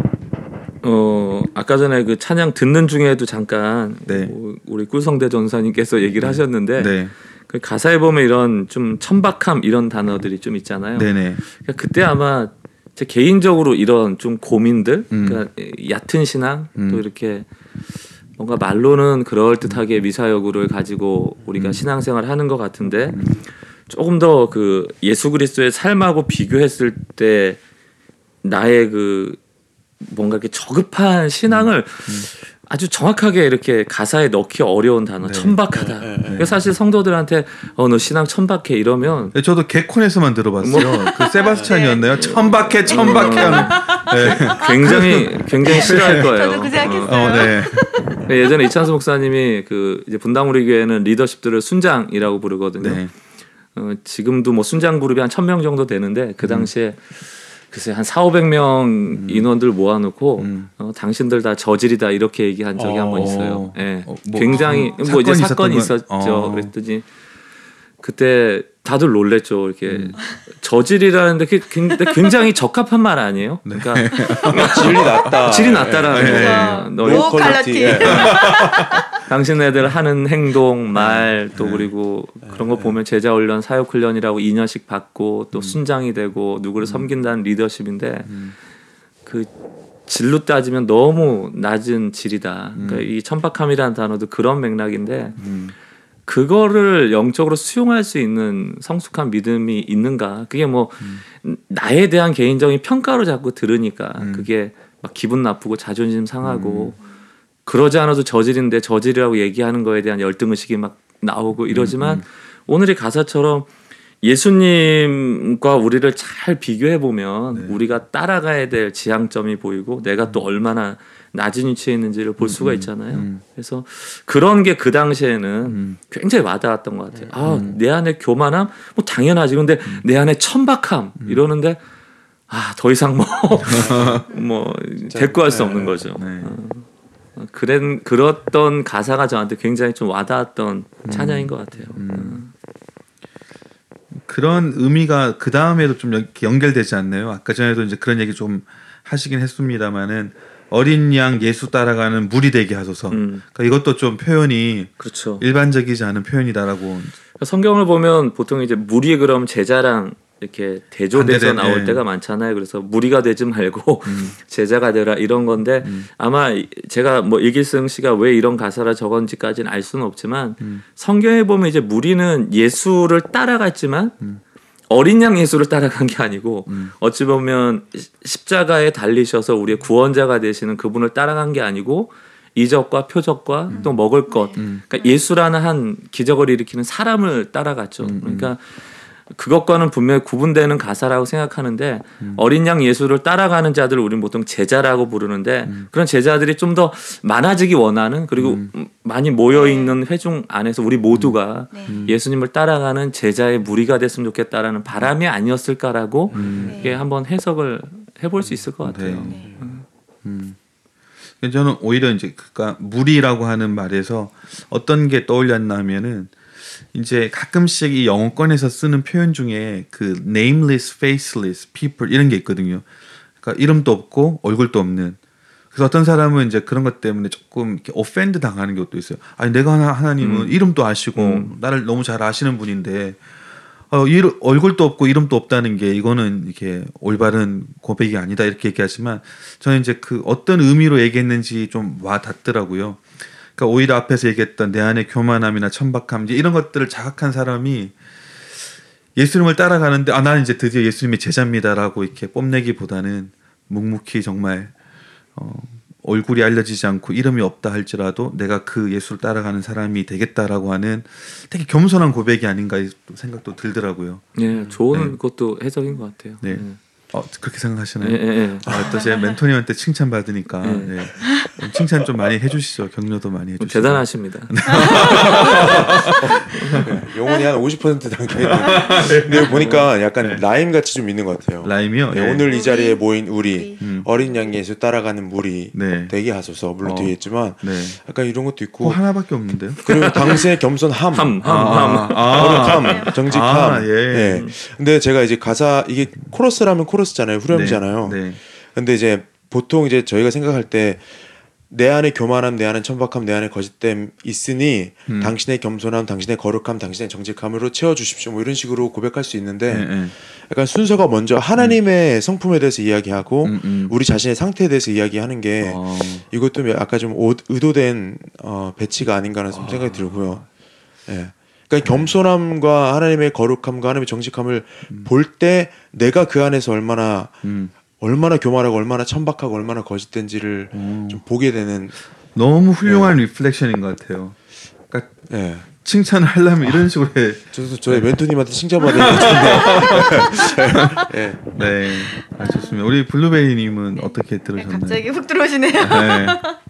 어 아까 전에 그 찬양 듣는 중에도 잠깐 네. 뭐 우리 꿀성대 전사님께서 얘기를 하셨는데 네. 그 가사에 보면 이런 좀 천박함 이런 단어들이 좀 있잖아요. 네네. 그러니까 그때 아마 제 개인적으로 이런 좀 고민들, 음. 그러니까 얕은 신앙 음. 또 이렇게 뭔가 말로는 그럴 듯하게 미사여구를 가지고 우리가 음. 신앙생활을 하는 것 같은데 조금 더 그 예수 그리스도의 삶하고 비교했을 때 나의 그 뭔가 이렇게 저급한 신앙을 아주 정확하게 이렇게 가사에 넣기 어려운 단어 네. 천박하다. 네, 네, 네. 그래서 사실 성도들한테 어 너 신앙 천박해 이러면 네, 저도 개콘에서만 들어봤어요. 그 세바스찬이었나요? 천박해, 천박해 하는. 네. 굉장히 굉장히 싫어할 거예요. 저도 그 생각했어요. 어, 네. 어. 예전에 이찬수 목사님이 그 이제 분당우리 교회는 리더십들을 순장이라고 부르거든요. 네. 어, 지금도 뭐 순장 그룹이 한 천 명 정도 되는데 그 당시에 글쎄 한 사오백 명 인원들 모아놓고 음. 어, 당신들 다 저질이다 이렇게 얘기한 적이 한 번 어. 있어요. 예. 어, 뭐, 굉장히 음, 뭐 이제 사건이 사건이 있었던 있었죠. 건- 어. 그랬더니 그때 다들 놀랬죠. 이렇게 음. 저질이라는데 그게 굉장히, 굉장히 적합한 말 아니에요? 네. 그러니까 질이 낮다. 질이 낮다라는 예, 예. 거예요. 너희 로우 로우 퀄리티. 예. 당신네들 하는 행동, 말, 또 네. 그리고 그런 거 보면 제자 훈련, 사역 훈련이라고 이 년씩 받고 또 순장이 되고 누구를 섬긴다는 리더십인데 그 질로 따지면 너무 낮은 질이다. 그러니까 이 천박함이라는 단어도 그런 맥락인데 음. 그거를 영적으로 수용할 수 있는 성숙한 믿음이 있는가? 그게 뭐 나에 대한 개인적인 평가로 자꾸 들으니까 음. 그게 막 기분 나쁘고 자존심 상하고 그러지 않아도 저질인데 저질이라고 얘기하는 거에 대한 열등의식이 막 나오고 이러지만 오늘의 가사처럼 예수님과 우리를 잘 비교해 보면 네. 우리가 따라가야 될 지향점이 보이고 내가 또 얼마나 낮은 위치에 있는지를 볼 수가 있잖아요. 음. 그래서 그런 게 그 당시에는 음. 굉장히 와닿았던 것 같아요. 아, 내 안에 교만함, 뭐 당연하지. 근데 내 안에 천박함 이러는데 아, 더 이상 뭐, 뭐 대꾸할 수 없는 거죠. 네. 어, 그런 그랬던 가사가 저한테 굉장히 좀 와닿았던 찬양인 것 같아요. 음. 그런 의미가 그 다음에도 좀 연- 연결되지 않나요? 아까 전에도 이제 그런 얘기 좀 하시긴 했습니다만은 어린 양 예수 따라가는 물이 되게 하소서. 음. 그러니까 이것도 좀 표현이 그렇죠. 일반적이지 않은 표현이다라고. 그러니까 성경을 보면 보통 이제 무리 그럼 제자랑 이렇게 대조돼서 반대되네. 나올 때가 많잖아요. 그래서 무리가 되지 말고 제자가 되라 이런 건데 음. 아마 이- 제가 뭐 이길승 씨가 왜 이런 가사를 적었는지까지는 알 수는 없지만 음. 성경에 보면 이제 무리는 예수를 따라갔지만 음. 어린 양 예수를 따라간 게 아니고 음. 어찌 보면 시- 십자가에 달리셔서 우리의 구원자가 되시는 그분을 따라간 게 아니고 이적과 표적과 또 먹을 것 음. 그러니까 예수라는 한 기적을 일으키는 사람을 따라갔죠. 음, 그러니까 그것과는 분명히 구분되는 가사라고 생각하는데 음. 어린 양 예수를 따라가는 자들을 우리는 보통 제자라고 부르는데 음. 그런 제자들이 좀 더 많아지기 원하는 그리고 음, 많이 모여 있는 회중 안에서 우리 모두가 네. 음. 예수님을 따라가는 제자의 무리가 됐으면 좋겠다라는 바람이 아니었을까라고 음. 이게 한번 해석을 해볼 수 있을 것 같아요. 네. 음. 그러니까 저는 오히려 이제 그니까 무리라고 하는 말에서 어떤 게 떠올렸냐면은 이제 가끔씩 이 영어권에서 쓰는 표현 중에 그 nameless, faceless people 이런 게 있거든요. 그러니까 이름도 없고 얼굴도 없는. 그래서 어떤 사람은 이제 그런 것 때문에 조금 이렇게 offend 당하는 것도 있어요. 아니 내가 하나 하나님은 음. 이름도 아시고 음. 나를 너무 잘 아시는 분인데 어, 이름, 얼굴도 없고 이름도 없다는 게 이거는 이렇게 올바른 고백이 아니다 이렇게 얘기하지만 저는 이제 그 어떤 의미로 얘기했는지 좀 와 닿더라고요. 그러니까 오히려 앞에서 얘기했던 내 안의 교만함이나 천박함 이제 이런 것들을 자각한 사람이 예수님을 따라가는데 아 나는 이제 드디어 예수님의 제자입니다라고 이렇게 뽐내기보다는 묵묵히 정말 어, 얼굴이 알려지지 않고 이름이 없다 할지라도 내가 그 예수를 따라가는 사람이 되겠다라고 하는 되게 겸손한 고백이 아닌가 생각도 들더라고요. 예, 좋은 네. 것도 해석인 것 같아요. 네. 어, 그렇게 생각하시나요? 예, 예, 예. 아, 또 제가 멘토님한테 칭찬 받으니까 네. 네. 칭찬 좀 많이 해주시죠. 격려도 많이 해주시죠. 대단하십니다. 영혼이 한 오십 퍼센트 담겨 있는. 근데 보니까 약간 라임 같이 좀 있는 것 같아요. 라임이요? 네, 네. 오늘 이 자리에 모인 우리 음. 어린 양 예수 따라가는 무리 네. 되게 하소서 물론 어. 뒤에 있지만 네. 약간 이런 것도 뭐 있고 하나밖에 없는데요? 그리고 당시의 겸손함, 함, 함, 아, 함. 아, 거룩함, 정직함. 아, 예. 예. 근데 제가 이제 가사 이게 코러스라면 코러스잖아요, 후렴이잖아요. 네. 네. 근데 이제 보통 이제 저희가 생각할 때 내 안에 교만함, 내 안에 천박함, 내 안에 거짓됨 있으니 음. 당신의 겸손함, 당신의 거룩함, 당신의 정직함으로 채워주십시오. 뭐 이런 식으로 고백할 수 있는데 네, 네. 약간 순서가 먼저 하나님의 성품에 대해서 이야기하고 음, 음. 우리 자신의 상태에 대해서 이야기하는 게 어. 이것도 아까 좀 오- 의도된 어, 배치가 아닌가라는 좀 생각이 들고요. 예. 그러니까 겸손함과 하나님의 거룩함과 하나님의 정직함을 볼 때 내가 그 안에서 얼마나 음. 얼마나 교만하고 얼마나 천박하고 얼마나 거짓된지를 음. 좀 보게 되는. 너무 훌륭한 리플렉션인 것 같아요. 그러니까 예. 칭찬을 하려면 이런 식으로 해. 저도 저희 멘토님한테 칭찬받으니까 좋네요. 예. 네, 아, 좋습니다. 우리 블루베리님은 어떻게 네, 들으셨나요? 갑자기 훅 들어오시네요. 네.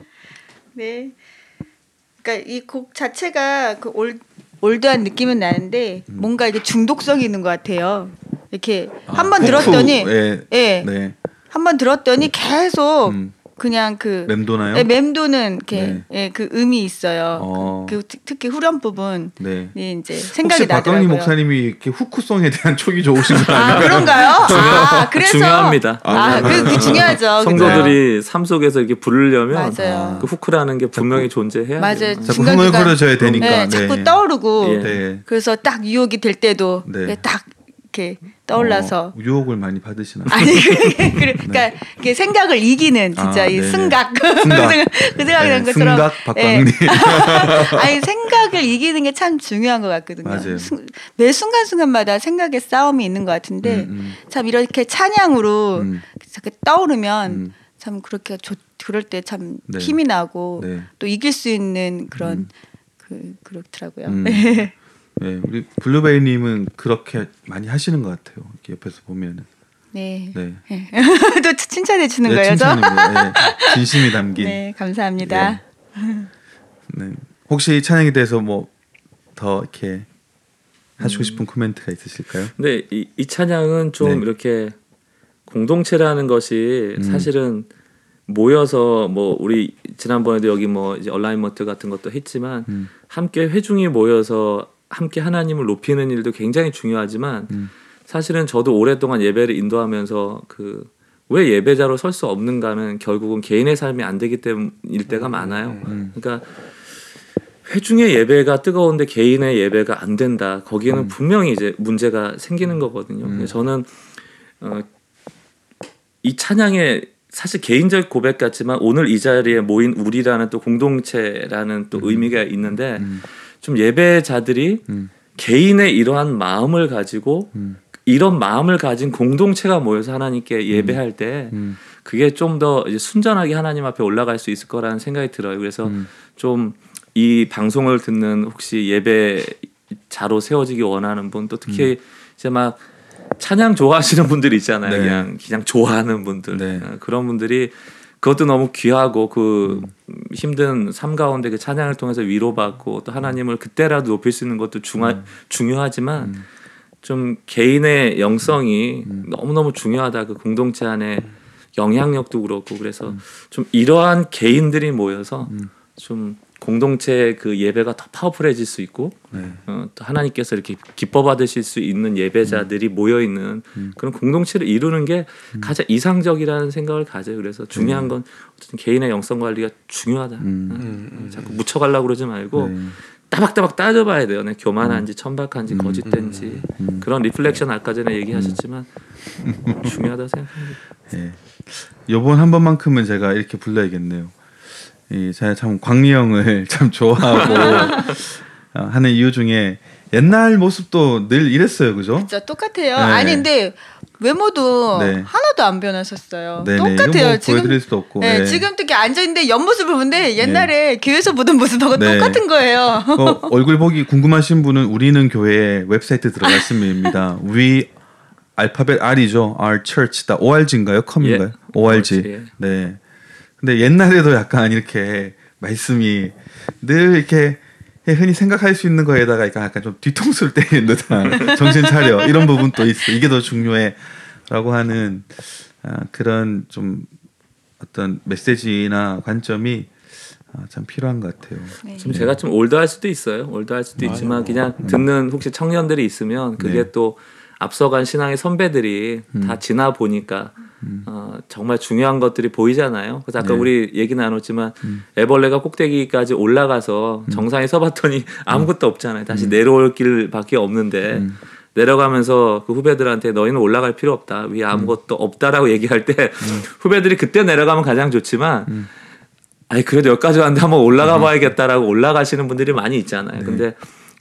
네. 그러니까 이 곡 자체가 그 올, 올드한 느낌은 나는데 뭔가 이게 중독성이 있는 것 같아요. 이렇게 한 번 아, 들었더니 후, 예. 예. 네. 한 번 들었더니 계속 음. 그냥 그 맴도나요? 예, 맴도는 이렇게 네. 예, 그 음이 있어요. 어. 그 특- 특히 후렴 부분 네. 이 이제 생각이 혹시 박광희 나더라고요. 목사님이 이렇게 후크성에 대한 촉이 좋으신 거 아 아니에요? 그런가요? 아 그래서 중요합니다. 아, 그, 그 중요하죠. 성도들이 삶 속에서 이렇게 부르려면 맞아요. 그 후크라는 게 분명히 존재해야 맞아요. 돼요. 자꾸 중간, 흥을 중간. 끌어줘야 되니까. 네, 자꾸 떠오르고 예. 네. 그래서 딱 유혹이 될 때도 네. 네, 딱 이렇게 떠올라서 어, 유혹을 많이 받으시나? 아니 그게 그래- 그러니까 이게 생각을 이기는 진짜 아, 이 네네. 승각 그 승각. 생각- 그 생각이 난 네, 것처럼 승각 박광리. 예. 아니 생각을 이기는 게 참 중요한 것 같거든요. 맞아요. 순- 매 순간 순간마다 생각의 싸움이 있는 것 같은데 음, 음. 참 이렇게 찬양으로 음. 이렇게 떠오르면 음. 참 그렇게 좋 그럴 때 참 네. 힘이 나고 네. 또 이길 수 있는 그런 음. 그 그렇더라고요. 음. 네. 네, 우리 블루베리님은 그렇게 많이 하시는 것 같아요. 이렇게 옆에서 보면은. 네. 네. 또 칭찬해 주는 네, 거예요, 저? 칭찬입니다. 네, 진심이 담긴. 네, 감사합니다. 네. 혹시 찬양에 대해서 뭐 더 이렇게 하시고 음. 싶은 코멘트가 있으실까요? 근데 이, 이 찬양은 좀 네. 이렇게 공동체라는 것이 음. 사실은 모여서 뭐 우리 지난번에도 여기 뭐 이제 얼라이먼트 같은 것도 했지만 음. 함께 회중이 모여서 함께 하나님을 높이는 일도 굉장히 중요하지만 음. 사실은 저도 오랫동안 예배를 인도하면서 그 왜 예배자로 설 수 없는가는 결국은 개인의 삶이 안 되기 때문일 때가 많아요. 음. 그러니까 회중의 예배가 뜨거운데 개인의 예배가 안 된다. 거기에는 음. 분명히 이제 문제가 생기는 거거든요. 음. 근데 저는 어, 이 찬양에 사실 개인적 고백 같지만 오늘 이 자리에 모인 우리라는 또 공동체라는 또 음. 의미가 있는데 음. 좀 예배자들이 음. 개인의 이러한 마음을 가지고 음. 이런 마음을 가진 공동체가 모여서 하나님께 예배할 때 음. 그게 좀 더 순전하게 하나님 앞에 올라갈 수 있을 거라는 생각이 들어요. 그래서 음. 좀 이 방송을 듣는 혹시 예배자로 세워지기 원하는 분 또 특히 이제 막 찬양 좋아하시는 분들이 있잖아요. 네. 그냥 그냥 좋아하는 분들 네. 어, 그런 분들이 그것도 너무 귀하고 그 힘든 삶 가운데 그 찬양을 통해서 위로받고 또 하나님을 그때라도 높일 수 있는 것도 중하, 음. 중요하지만 음. 좀 개인의 영성이 너무너무 중요하다. 그 공동체 안에 영향력도 그렇고 그래서 음. 좀 이러한 개인들이 모여서 음. 좀 공동체 그 예배가 더 파워풀해질 수 있고 네. 어, 또 하나님께서 이렇게 기뻐 받으실 수 있는 예배자들이 모여 있는 음. 그런 공동체를 이루는 게 가장 이상적이라는 생각을 가져요. 그래서 중요한 건 어쨌든 개인의 영성 관리가 중요하다. 음. 어, 음, 음, 자꾸 묻혀가려고 그러지 말고 네. 따박따박 따져봐야 돼요. 내 교만한지 천박한지 음. 거짓된지 음. 그런 리플렉션 아까 전에 얘기하셨지만 중요하다 생각합니다. 예. 요번 한 번만큼은 제가 이렇게 불러야겠네요. 이 제가 참 광리 형을 참 좋아하고 어, 하는 이유 중에 옛날 모습도 늘 이랬어요, 그죠? 진짜 똑같아요. 네. 아니 근데 외모도 네. 하나도 안 변하셨어요. 네네. 이거 똑같아요. 뭐 지금 보여드릴 수도 없고. 네, 예. 지금 특히 앉아 있는데 옆모습을 보는데 옛날에 교회에서 보던 모습하고 네. 똑같은 거예요. 어, 얼굴 보기 궁금하신 분은 우리는 교회 웹사이트 들어가시면 됩니다. We 알파벳 R이죠. R Church 다 org인가요? com인가요? 예. org. 예. 네. 근데 옛날에도 약간 이렇게 말씀이 늘 이렇게 흔히 생각할 수 있는 거에다가 약간 좀 뒤통수를 때리는 듯한 정신 차려 이런 부분도 있어. 이게 더 중요해라고 하는 아, 그런 좀 어떤 메시지나 관점이 아, 참 필요한 것 같아요. 네. 지금 제가 좀 올드할 수도 있어요. 올드할 수도 있지만 그냥 듣는 혹시 청년들이 있으면 그게 네. 또 앞서간 신앙의 선배들이 음. 다 지나 보니까 어, 정말 중요한 것들이 보이잖아요. 그래서 아까 네. 우리 얘기 나눴지만 음. 애벌레가 꼭대기까지 올라가서 정상에 서봤더니 아무것도 없잖아요. 다시 내려올 길밖에 없는데 음. 내려가면서 그 후배들한테 너희는 올라갈 필요 없다. 위에 아무것도 없다라고 얘기할 때 음. 후배들이 그때 내려가면 가장 좋지만 아니 그래도 여기까지 왔는데 한번 올라가 봐야겠다라고 올라가시는 분들이 많이 있잖아요. 네. 근데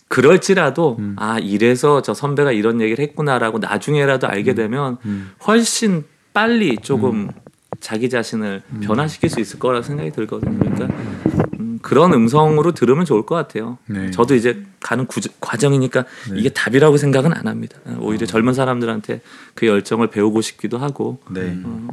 그럴지라도 음. 아 이래서 저 선배가 이런 얘기를 했구나라고 나중에라도 알게 되면 음. 훨씬 빨리 조금 자기 자신을 음. 변화시킬 수 있을 거라고 생각이 들거든요. 그러니까 음, 그런 음성으로 들으면 좋을 것 같아요. 네. 저도 이제 가는 구, 과정이니까 네. 이게 답이라고 생각은 안 합니다. 오히려 젊은 사람들한테 그 열정을 배우고 싶기도 하고 네. 어,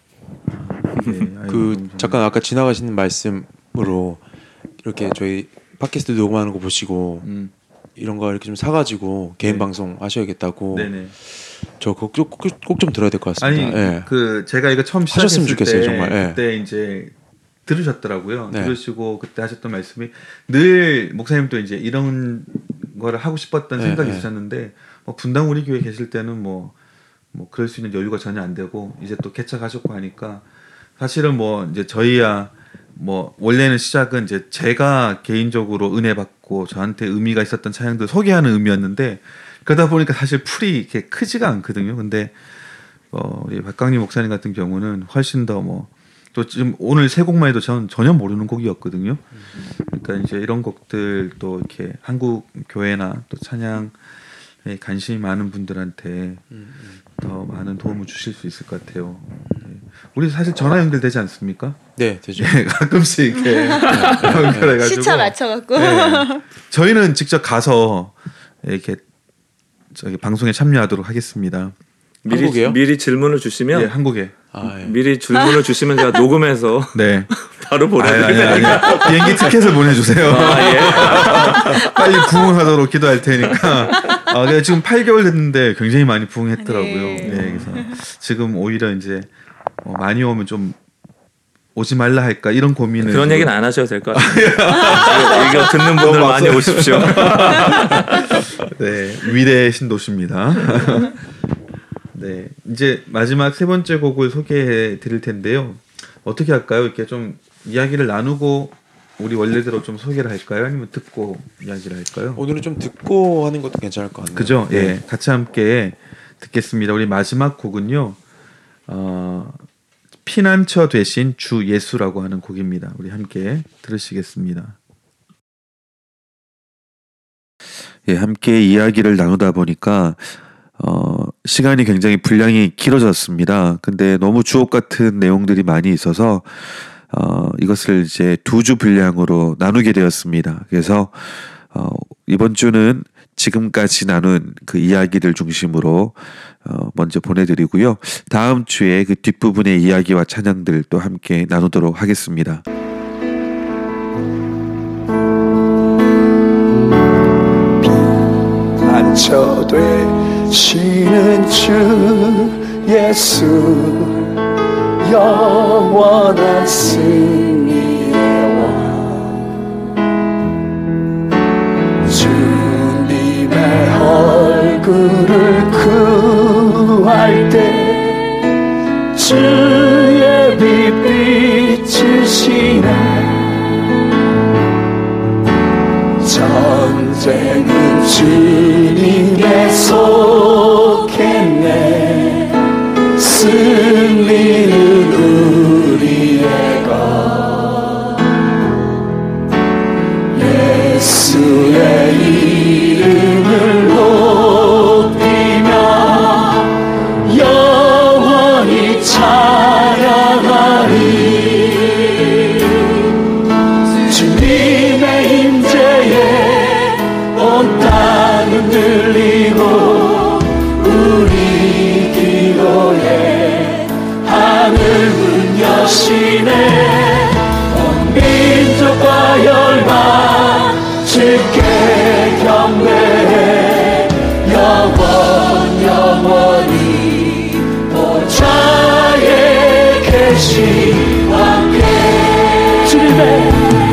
네. 아유, 그 너무 좋네요. 잠깐 아까 지나가시는 말씀으로 이렇게 저희 팟캐스트 녹음하는 거 보시고 음. 이런 거 이렇게 좀 사가지고 개인 네. 방송 하셔야겠다고 네네. 저 꼭 좀 들어야 될 것 같습니다. 아니 예. 그 제가 이거 처음 하셨으면 시작했을 좋겠어요, 때 정말. 예. 그때 이제 들으셨더라고요. 네. 들으시고 그때 하셨던 말씀이 늘 목사님도 이제 이런 거를 하고 싶었던 네, 생각이 네. 있으셨는데 뭐 분당 우리 교회 계실 때는 뭐 뭐 그럴 수 있는 여유가 전혀 안 되고 이제 또 개척하셨고 하니까 사실은 뭐 이제 저희야 뭐 원래는 시작은 이제 제가 개인적으로 은혜 받고 저한테 의미가 있었던 찬양들 소개하는 의미였는데 그러다 보니까 사실 풀이 이렇게 크지가 않거든요. 근데 어, 우리 박강림 목사님 같은 경우는 훨씬 더 뭐 또 지금 오늘 세 곡만 해도 전 전혀 모르는 곡이었거든요. 그러니까 이제 이런 곡들 또 이렇게 한국 교회나 또 찬양에 관심이 많은 분들한테 더 많은 도움을 주실 수 있을 것 같아요. 네. 우리 사실 전화 연결되지 않습니까? 네, 되죠. 네, 가끔씩 이렇게 연결해가지고 시차 맞춰갖고 네. 저희는 직접 가서 이렇게 저기 방송에 참여하도록 하겠습니다. 미리 한국에요? 미리 질문을 주시면 예, 한국에. 아, 예. 미리 질문을 주시면 제가 녹음해서 네. 바로 아니, 보내드릴게요. 아니, 아니. 비행기 티켓을 보내주세요. 아, 예. 빨리 부응하도록 기도할 테니까. 아, 내가 지금 팔 개월 됐는데 굉장히 많이 부응했더라고요. 네. 네, 그래서 지금 오히려 이제 어, 많이 오면 좀 오지 말라 할까 이런 고민을. 그런 지금- 얘기는 안 하셔도 될 것 같아요. 이거 듣는 분들 너무 많이 오십시오. 네, 위대의 신도시입니다. 네, 이제 마지막 세 번째 곡을 소개해 드릴 텐데요. 어떻게 할까요? 이렇게 좀 이야기를 나누고 우리 원래대로 좀 소개를 할까요? 아니면 듣고 이야기를 할까요? 오늘은 좀 듣고 하는 것도 괜찮을 것 같네요. 그죠? 네. 예, 같이 함께 듣겠습니다. 우리 마지막 곡은요, 어, 피난처 되신 주 예수라고 하는 곡입니다. 우리 함께 들으시겠습니다. 예, 함께 이야기를 나누다 보니까 어, 시간이 굉장히 분량이 길어졌습니다. 근데 너무 주옥 같은 내용들이 많이 있어서 어, 이것을 이제 두 주 분량으로 나누게 되었습니다. 그래서 어, 이번 주는 지금까지 나눈 그 이야기를 중심으로 어, 먼저 보내드리고요. 다음 주에 그 뒷부분의 이야기와 찬양들 또 함께 나누도록 하겠습니다. 피난처 되시는 주 예수 영원한 승리의 왕 주님의 얼굴을 구할 때 주의 빛 비추시네 전쟁은 주님의 속했네 승리는 우리의 것 예수의 이름을 높이며 영원히 찬양하리 주님의 임재에 온 땅은 들리고 우리 기도에 하늘 문 여시네 온 민족과 열방 주께 경배해 영원 영원히 보좌에 계신 왕께 주님의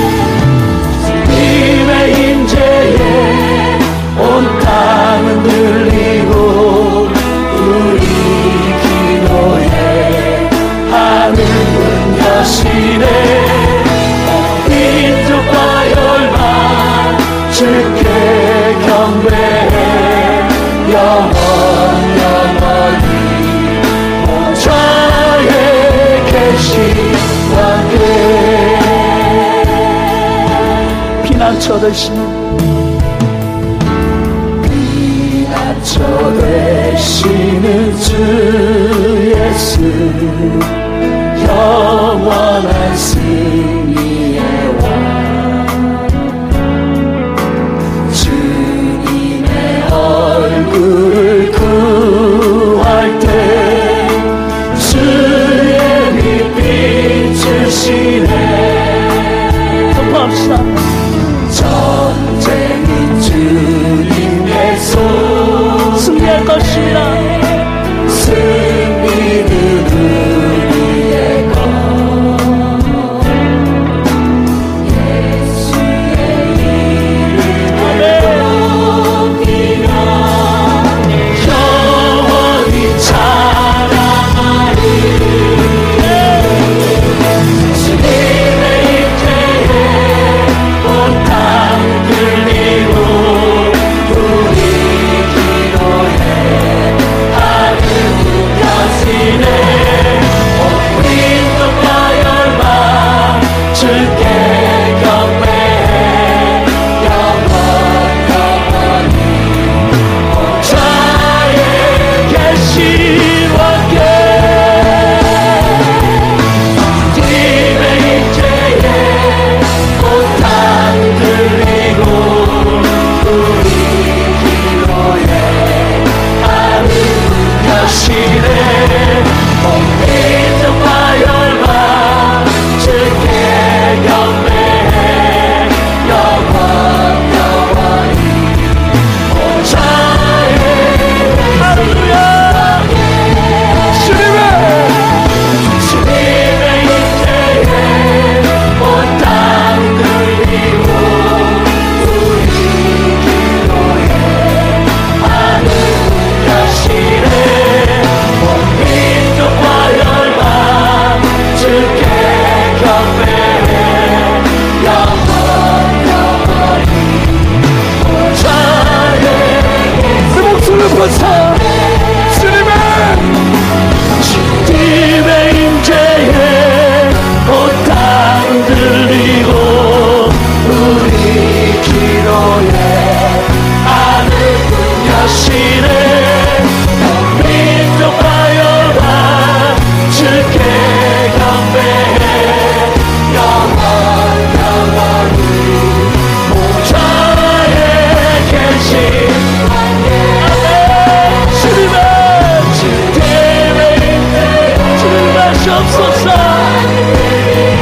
주님의 임재에 온 땅은 들리고 우리 기도에 하늘 문 여시네 민족과 열방 주께 경배해 영원 영원히 보좌에 계신 왕께 피난처 되시는 피난처 되시는 주 예수 영원한 승리의 왕 주님의 얼굴을 구할 때 주의 빛 비추시네 선포합시다 전쟁은 주님의 손 승리할 것이라 승리는 우리의 것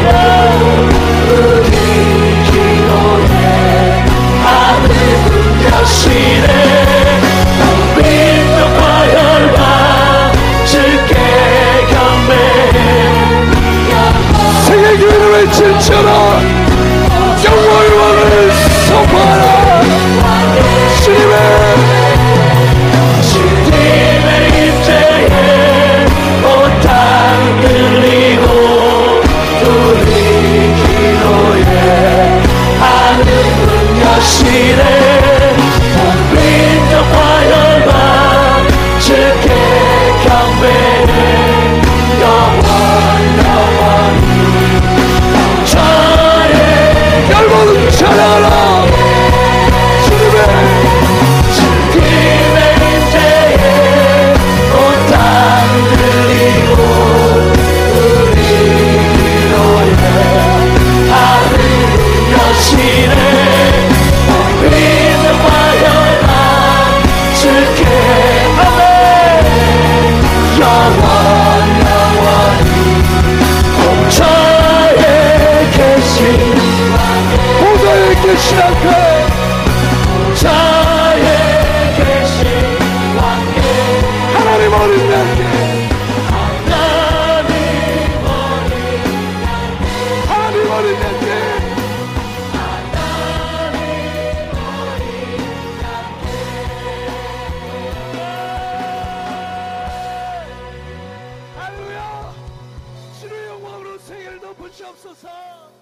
우리 기도에 하늘 문 여시네 빛과 화혈과 짙게 경배해 세계 교회를 외칠처럼 영광의 왕을 선포하라 주님의 주님의 임재에 온 땅 들리고 우리 기도에 하늘 문 여시네 빛과 화혈과 짙게 경배해 영원 영원히 저의 열방을 찬양하라 주님의 주님의 임재에 온 땅 들리고 우리 기도에 하늘 문 여시네 빛과 화혈과 짙게 아멘 영원 영원히 공처에 계신 보좌에 계신 왕께 공처에 계신 왕께 하나님 어린 양께 하나님 어린 하나님 어린 양께 할렐루야 주의 영광으로 세계를 덮으시옵소서.